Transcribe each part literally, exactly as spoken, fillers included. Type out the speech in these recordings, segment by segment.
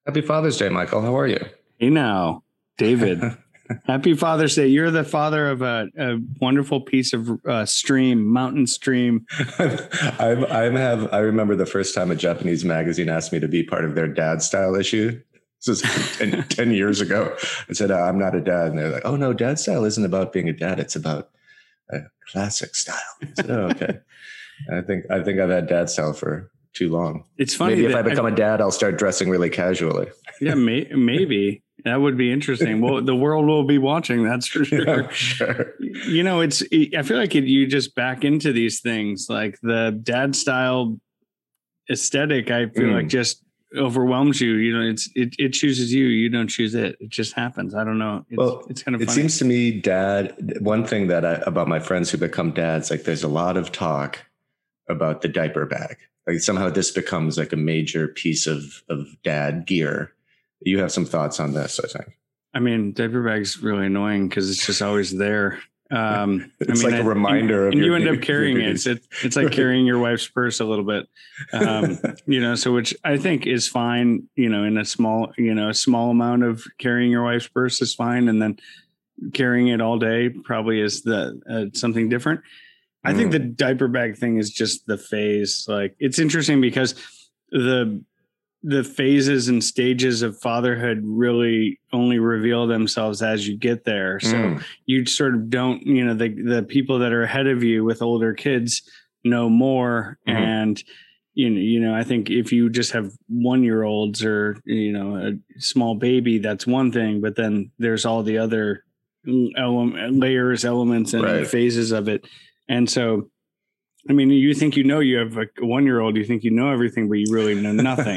Happy Father's Day, Michael. How are you? Hey now, David. Happy Father's Day. You're the father of a, a wonderful piece of uh, stream, mountain stream. I'm, I'm have. I remember the first time a Japanese magazine asked me to be part of their dad style issue. This was ten, ten years ago. I said, I'm not a dad. And they're like, oh, no, dad style isn't about being a dad. It's about a classic style. I said, oh, okay. I think I think I've had dad style for too long. It's funny. Maybe if I become I, a dad, I'll start dressing really casually. Yeah, may, maybe. That would be interesting. Well, the world will be watching. That's for sure. Yeah, sure. You know, it's, I feel like it, you just back into these things like the dad style aesthetic. I feel mm. like just overwhelms you. You know, it's, it, it chooses you. You don't choose it. It just happens. I don't know. It's, well, it's kind of it funny. Seems to me, dad, one thing that I, about my friends who become dads, like there's a lot of talk about the diaper bag. Like somehow this becomes like a major piece of, of dad gear. You have some thoughts on this, I think. I mean, diaper bag's really annoying because it's just always there. Um, it's I mean, like a I, reminder and, of and your you end duty, up carrying it. It's, it's like carrying your wife's purse a little bit, um, you know, so which I think is fine, you know, in a small, you know, a small amount of carrying your wife's purse is fine. And then carrying it all day probably is the uh, something different. I mm. think the diaper bag thing is just the phase. Like it's interesting because the the phases and stages of fatherhood really only reveal themselves as you get there. So mm. you sort of don't, you know, the, the people that are ahead of you with older kids know more. Mm-hmm. And, you know, you know, I think if you just have one year olds or, you know, a small baby, that's one thing, but then there's all the other ele- layers, elements and right. phases of it. And so, I mean, you think you know you have a one-year-old, you think you know everything, but you really know nothing,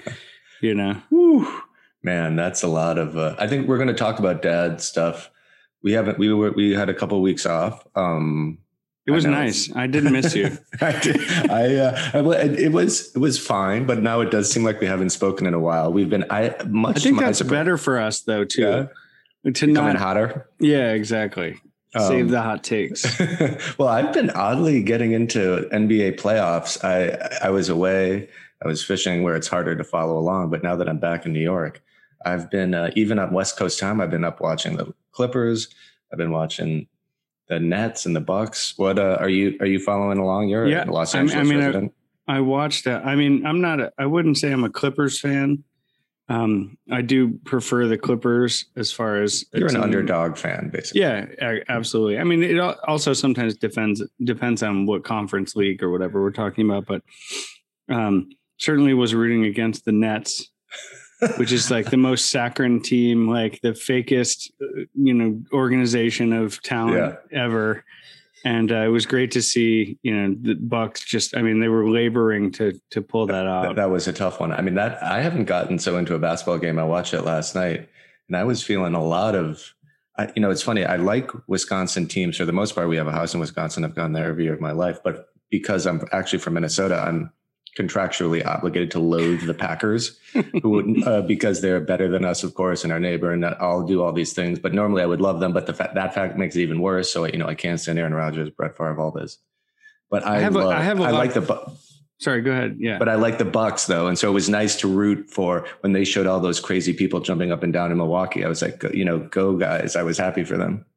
you know? Whew. Man, that's a lot of, uh, I think we're going to talk about dad stuff. We haven't, we were, we had a couple of weeks off. Um, it was I nice. I didn't miss you. I, did, I, uh, I, it was, it was fine, but now it does seem like we haven't spoken in a while. We've been, I much. I think that's better for us though, too. Yeah. To not Becoming hotter. Yeah, exactly. Save um, the hot takes. Well, I've been oddly getting into N B A playoffs. I I was away. I was fishing where it's harder to follow along. But now that I'm back in New York, I've been uh, even on West Coast time. I've been up watching the Clippers. I've been watching the Nets and the Bucks. What uh, are you are you following along? You're yeah, a Los Angeles I mean, resident. I, I watched that. I mean, I'm not. A, I wouldn't say I'm a Clippers fan. Um, I do prefer the Clippers as far as you're an underdog fan, basically. Yeah, absolutely. I mean, it also sometimes depends depends on what conference league or whatever we're talking about, but um, certainly was rooting against the Nets, which is like the most saccharine team, like the fakest, you know, organization of talent yeah. ever. And uh, it was great to see, you know, the Bucks just, I mean, they were laboring to to pull that off. That, that was a tough one. I mean, that I haven't gotten so into a basketball game. I watched it last night and I was feeling a lot of, I, you know, it's funny. I like Wisconsin teams for the most part. We have a house in Wisconsin. I've gone there every year of my life. But because I'm actually from Minnesota, I'm contractually obligated to loathe the Packers who would, uh, because they're better than us, of course, and our neighbor, and I'll do all these things. But normally I would love them, but the fa- that fact makes it even worse. So, you know, I can't stand Aaron Rodgers, Brett Favre, all this. But I, I have, love, a, I, have a I like the, Bu- sorry, go ahead. Yeah. But I like the Bucks though. And so it was nice to root for when they showed all those crazy people jumping up and down in Milwaukee. I was like, you know, go guys. I was happy for them.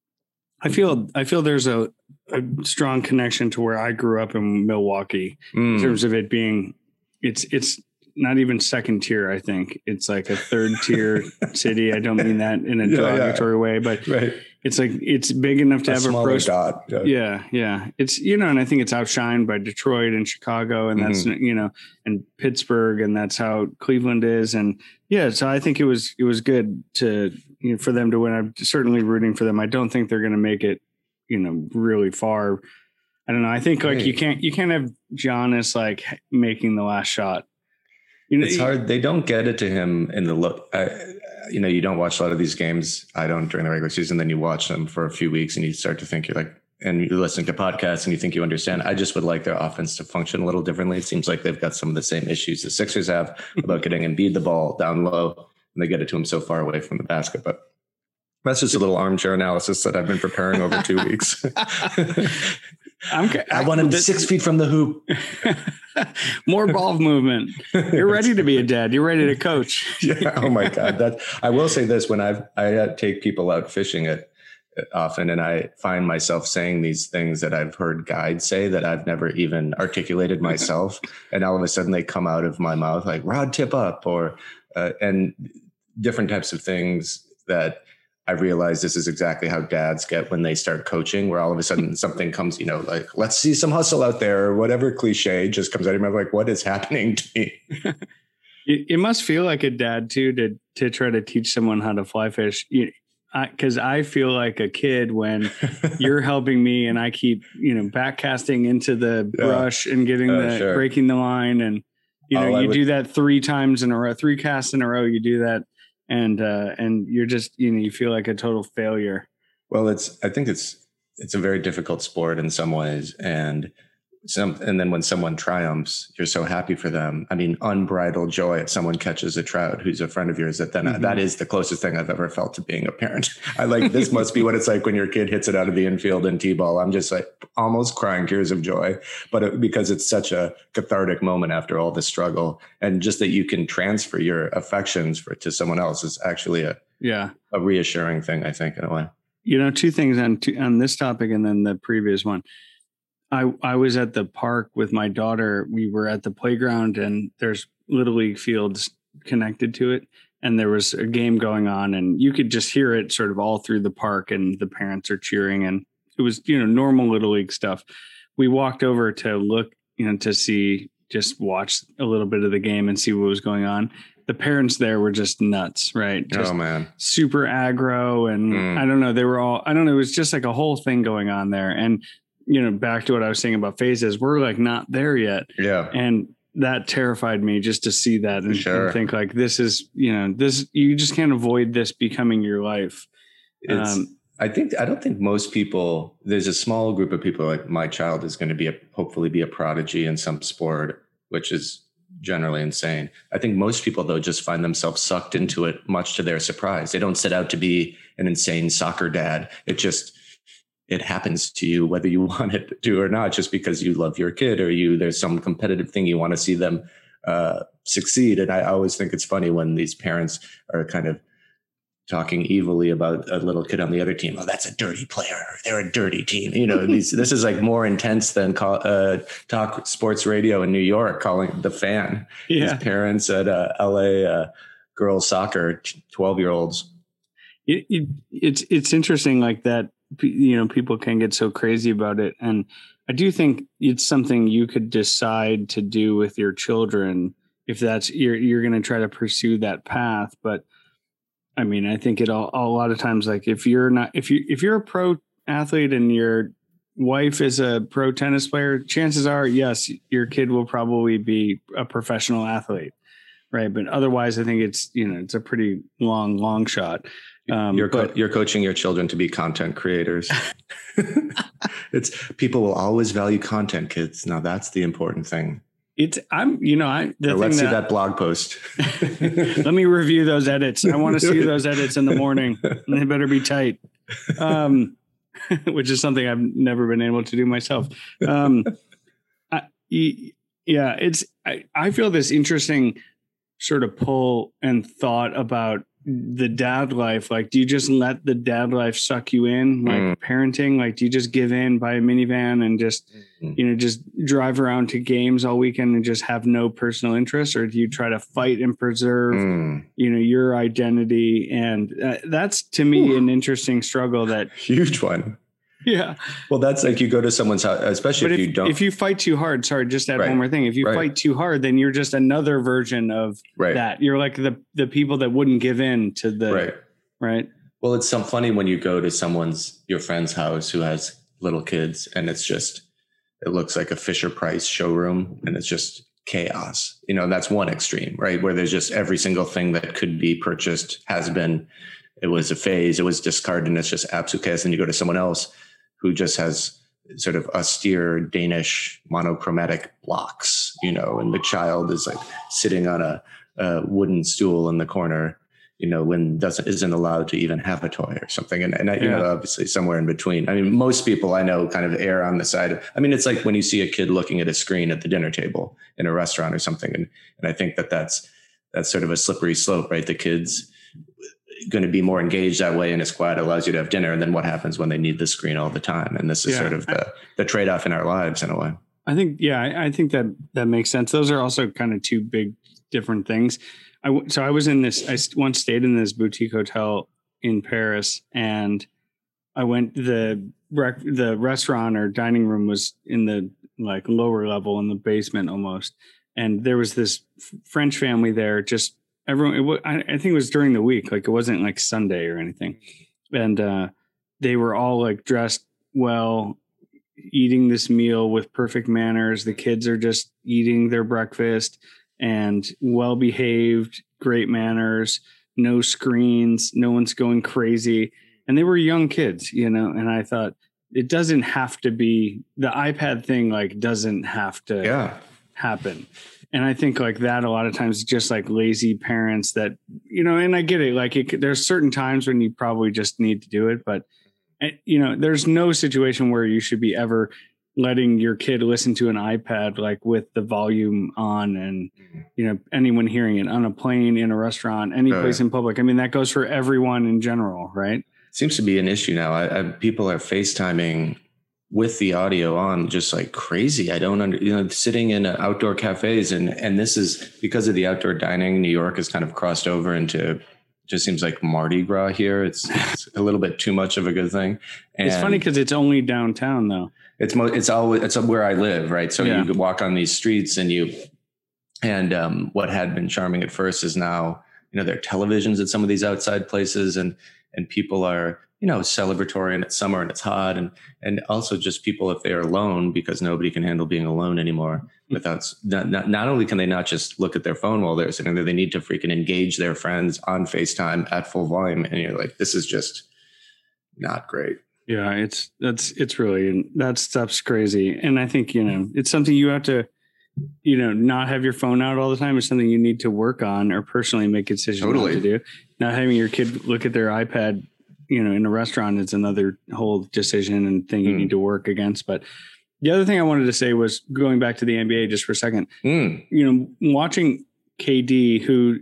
I feel I feel there's a, a strong connection to where I grew up in Milwaukee mm. in terms of it being it's it's not even second tier. I think it's like a third tier city. I don't mean that in a yeah, derogatory yeah. way, but right. it's like it's big enough to a have a pro. Dot, yeah. yeah, yeah. It's you know, and I think it's outshined by Detroit and Chicago, and that's mm-hmm. you know, and Pittsburgh, and that's how Cleveland is, and yeah. So I think it was it was good to. You know, for them to win. I'm certainly rooting for them. I don't think they're going to make it, you know, really far. I don't know. I think like hey. you can't, you can't have Giannis like making the last shot. You know, it's hard. They don't get it to him in the look. I, you know, you don't watch a lot of these games. I don't during the regular season. Then you watch them for a few weeks and you start to think you're like, and you listen to podcasts and you think you understand. I just would like their offense to function a little differently. It seems like they've got some of the same issues the Sixers have about getting Embiid the ball down low. And they get it to him so far away from the basket. But that's just a little armchair analysis that I've been preparing over two weeks. I'm, I, I want him this, six feet from the hoop. More ball movement. You're ready to be a dad. You're ready to coach. Yeah. Oh my God. That I will say this, when I've, I uh, take people out fishing it often, and I find myself saying these things that I've heard guides say that I've never even articulated myself. And all of a sudden they come out of my mouth like rod tip up, or, uh, and different types of things that I realize this is exactly how dads get when they start coaching, where all of a sudden something comes, you know, like, let's see some hustle out there, or whatever cliche just comes out of your mouth. Like, what is happening to me? it, it must feel like a dad too, to, to try to teach someone how to fly fish. You, Because I, I feel like a kid when you're helping me and I keep, you know, back casting into the Yeah. brush and getting Uh, the sure. breaking the line, and you know, Oh, I you would- do that three times in a row, three casts in a row. You do that, and uh, and you're just, you know, you feel like a total failure. Well, it's, I think it's, it's a very difficult sport in some ways. And some, and then when someone triumphs, you're so happy for them. I mean, unbridled joy if someone catches a trout who's a friend of yours, that then Mhm. that is the closest thing I've ever felt to being a parent. I like, this must be what it's like when your kid hits it out of the infield in T-ball. I'm just like almost crying tears of joy, but it, because it's such a cathartic moment after all the struggle, and just that you can transfer your affections for to someone else is actually a, Yeah. a reassuring thing, I think, in a way. You know, two things on two, on this topic and then the previous one. I I was at the park with my daughter. We were at the playground, and there's Little League fields connected to it. And there was a game going on, and you could just hear it sort of all through the park, and the parents are cheering, and it was, you know, normal Little League stuff. We walked over to look, you know, to see, just watch a little bit of the game and see what was going on. The parents there were just nuts, right? Just Oh man. super aggro. And Mm. I don't know, they were all, I don't know, it was just like a whole thing going on there. And, you know, back to what I was saying about phases, we're like not there yet. Yeah. And that terrified me just to see that and, Sure. and think like, this is, you know, this, you just can't avoid this becoming your life. It's, Um, I think, I don't think most people, there's a small group of people like, my child is going to be a, hopefully be a prodigy in some sport, which is generally insane. I think most people though just find themselves sucked into it, much to their surprise. They don't set out to be an insane soccer dad. It just, it happens to you whether you want it to or not, just because you love your kid, or you, there's some competitive thing you want to see them uh, succeed. And I always think it's funny when these parents are kind of talking evilly about a little kid on the other team. Oh, that's a dirty player. They're a dirty team. You know, these, this is like more intense than call, uh, talk sports radio in New York, calling the fan. yeah. These parents at uh, L A uh, girls soccer, twelve year olds. It, it, it's, it's interesting like that, you know, people can get so crazy about it. And I do think it's something you could decide to do with your children if that's, you're, you're going to try to pursue that path. But I mean, I think it all, a lot of times, like if you're not, if you, if you're a pro athlete and your wife is a pro tennis player, chances are, yes, your kid will probably be a professional athlete. Right. But otherwise, I think it's, you know, it's a pretty long, long shot. Um, you're, co- but, you're coaching your children to be content creators. It's people will always value content, kids. Now that's the important thing. It's I'm, you know, I, the So thing let's see that, that blog post. let me review those edits. I want to see those edits in the morning, and they better be tight. Um, which is something I've never been able to do myself. Um, I, yeah, it's, I, I feel this interesting sort of pull and thought about the dad life. Like, do you just let the dad life suck you in, like Mm. parenting? Like, do you just give in, buy a minivan and just, Mm. you know, just drive around to games all weekend and just have no personal interest? Or do you try to fight and preserve, Mm. you know, your identity? And uh, that's to me Ooh. an interesting struggle that, Huge one. yeah. Well, that's like you go to someone's house, especially But if, if, you don't. if you fight too hard, sorry, just add Right. one more thing. If you Right. fight too hard, then you're just another version of right. that. You're like the, the people that wouldn't give in to the, Right. right. Well, it's some funny when you go to someone's, your friend's house who has little kids, and it's just, it looks like a Fisher Price showroom, and it's just chaos. You know, that's one extreme, right? Where there's just every single thing that could be purchased has been, it was a phase, it was discarded, and it's just absolute chaos. And you go to someone else who just has sort of austere Danish monochromatic blocks, you know, and the child is like sitting on a, a wooden stool in the corner, you know, when doesn't isn't allowed to even have a toy or something. And, and I, you Yeah. know, obviously somewhere in between. I mean, most people I know kind of err on the side of, I mean, it's like when you see a kid looking at a screen at the dinner table in a restaurant or something. And, and I think that that's, that's sort of a slippery slope, right? The kids going to be more engaged that way in a squad allows you to have dinner. And then what happens when they need the screen all the time? And this is Yeah. sort of the, the trade-off in our lives in a way. I think, yeah, I, I think that that makes sense. Those are also kind of two big different things. I w- so I was in this, I once stayed in this boutique hotel in Paris, and I went, the rec- the restaurant or dining room was in the like lower level in the basement almost. And there was this f- French family there, just everyone, it w- I, I think it was during the week, like it wasn't like Sunday or anything. And uh, they were all like dressed well, eating this meal with perfect manners. The kids are just eating their breakfast and well behaved, great manners, no screens, no one's going crazy. And they were young kids, you know, and I thought it doesn't have to be, the iPad thing like doesn't have to Yeah. happen. And I think like that a lot of times just like lazy parents that, you know, and I get it, like it, there's certain times when you probably just need to do it, but you know, there's no situation where you should be ever letting your kid listen to an iPad, like with the volume on and, you know, anyone hearing it on a plane, in a restaurant, any Right. place in public. I mean, that goes for everyone in general, right? Seems to be an issue now. I, I, people are FaceTiming with the audio on just like crazy. I don't under, you know, sitting in outdoor cafes and, and this is because of the outdoor dining. New York has kind of crossed over into, just seems like Mardi Gras here. It's, it's a little bit too much of a good thing. And it's funny because it's only downtown though. It's mo- it's always, it's where I live. Right. So Yeah. you could walk on these streets and you, and um, what had been charming at first is now, you know, there are televisions at some of these outside places and, and people are, you know, celebratory and it's summer and it's hot. And, and also just people, if they're alone, because nobody can handle being alone anymore without, not, not, not only can they not just look at their phone while they're sitting there, they need to freaking engage their friends on FaceTime at full volume. And you're like, this is just not great. Yeah, it's, that's, it's really, that stuff's crazy. And I think, you know, it's something you have to, you know, not have your phone out all the time is something you need to work on or personally make a decision Totally. to do. Not having your kid look at their iPad, you know, in a restaurant is another whole decision and thing you Mm. need to work against. But the other thing I wanted to say was going back to the N B A just for a second, Mm. you know, watching K D, who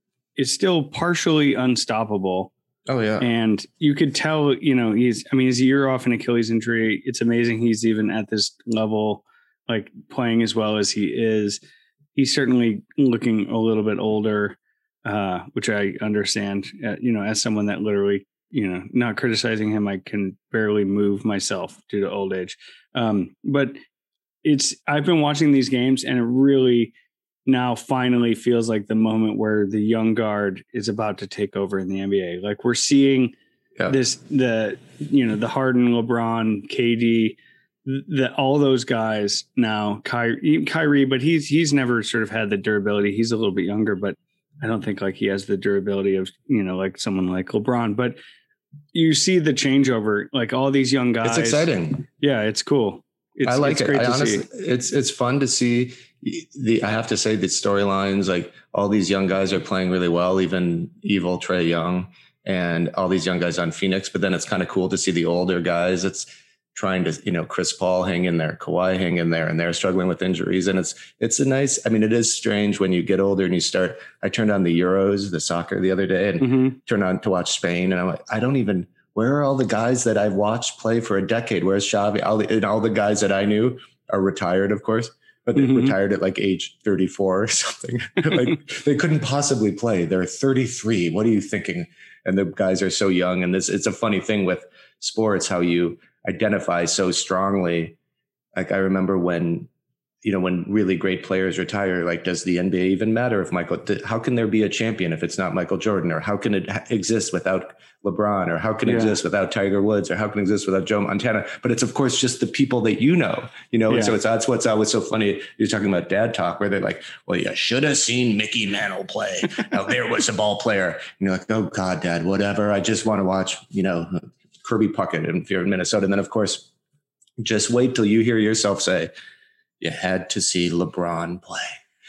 is still partially unstoppable. Oh yeah. And you could tell, you know, he's, I mean, he's a year off an Achilles injury. It's amazing he's even at this level, like playing as well as he is. He's certainly looking a little bit older, uh, which I understand, uh, you know, as someone that literally, you know, not criticizing him, I can barely move myself due to old age. Um, but it's, I've been watching these games and it really now finally feels like the moment where the young guard is about to take over in the N B A. Like we're seeing Yeah. this, the, you know, the Harden, LeBron, K D, the, all those guys now, Kyrie, Kyrie, but he's, he's never sort of had the durability. He's a little bit younger, but I don't think like he has the durability of, you know, like someone like LeBron, but you see the changeover, like all these young guys. It's exciting. Yeah, it's cool. It's, I like it's it. great I to honestly, see. it's it's fun to see the. I have to say the storylines, like all these young guys are playing really well. Even evil Trae Young and all these young guys on Phoenix. But then it's kind of cool to see the older guys. It's trying to, you know, Chris Paul hang in there, Kawhi hang in there, and they're struggling with injuries. And it's it's a nice. I mean, it is strange when you get older and you start. I turned on the Euros, the soccer, the other day, and Mm-hmm. turned on to watch Spain, and I'm like, I don't even. Where are all the guys that I've watched play for a decade? Where's Xavi? All the, and all the guys that I knew are retired, of course, but they Mhm. retired at like age thirty-four or something. Like they couldn't possibly play. They're thirty-three. What are you thinking? And the guys are so young. And this, it's a funny thing with sports, how you identify so strongly. Like I remember when, you know, when really great players retire, like, does the N B A even matter if Michael, how can there be a champion if it's not Michael Jordan? Or how can it ha- exist without LeBron? Or how can it Yeah. exist without Tiger Woods? Or how can it exist without Joe Montana? But it's of course just the people that you know, you know, Yeah. and so it's, that's what's always so funny. You're talking about dad talk where they're like, well, you should have seen Mickey Mantle play. Now there was a ball player. And you're like, oh God, dad, whatever. I just want to watch, you know, Kirby Puckett if you're in Minnesota. And then of course, just wait till you hear yourself say, you had to see LeBron play.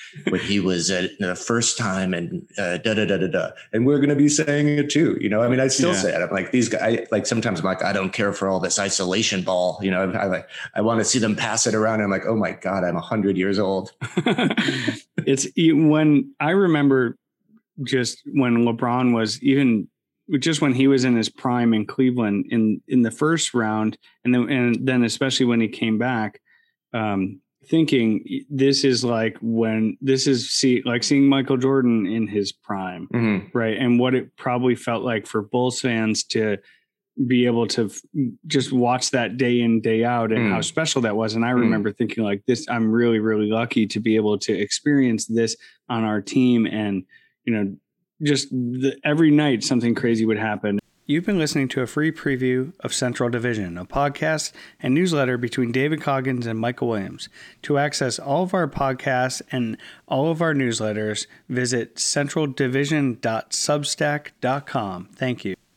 when he was at the first time and uh, da da da da da. And we're going to be saying it too. You know, I mean, I still yeah. say it. I'm like, these guys, I, like sometimes I'm like, I don't care for all this isolation ball. You know, I like, I want to see them pass it around. And I'm like, oh my God, I'm a hundred years old. It's when I remember just when LeBron was even just when he was in his prime in Cleveland in, in the first round. And then, and then especially when he came back, um, thinking this is like when this is see like seeing Michael Jordan in his prime, mm-hmm. right? And what it probably felt like for Bulls fans to be able to f- just watch that day in, day out, and mm. how special that was. And I remember mm. thinking like this, I'm really, really lucky to be able to experience this on our team. And, you know, just the, every night something crazy would happen. You've been listening to a free preview of Central Division, a podcast and newsletter between David Coggins and Michael Williams. To access all of our podcasts and all of our newsletters, visit central division dot substack dot com. Thank you.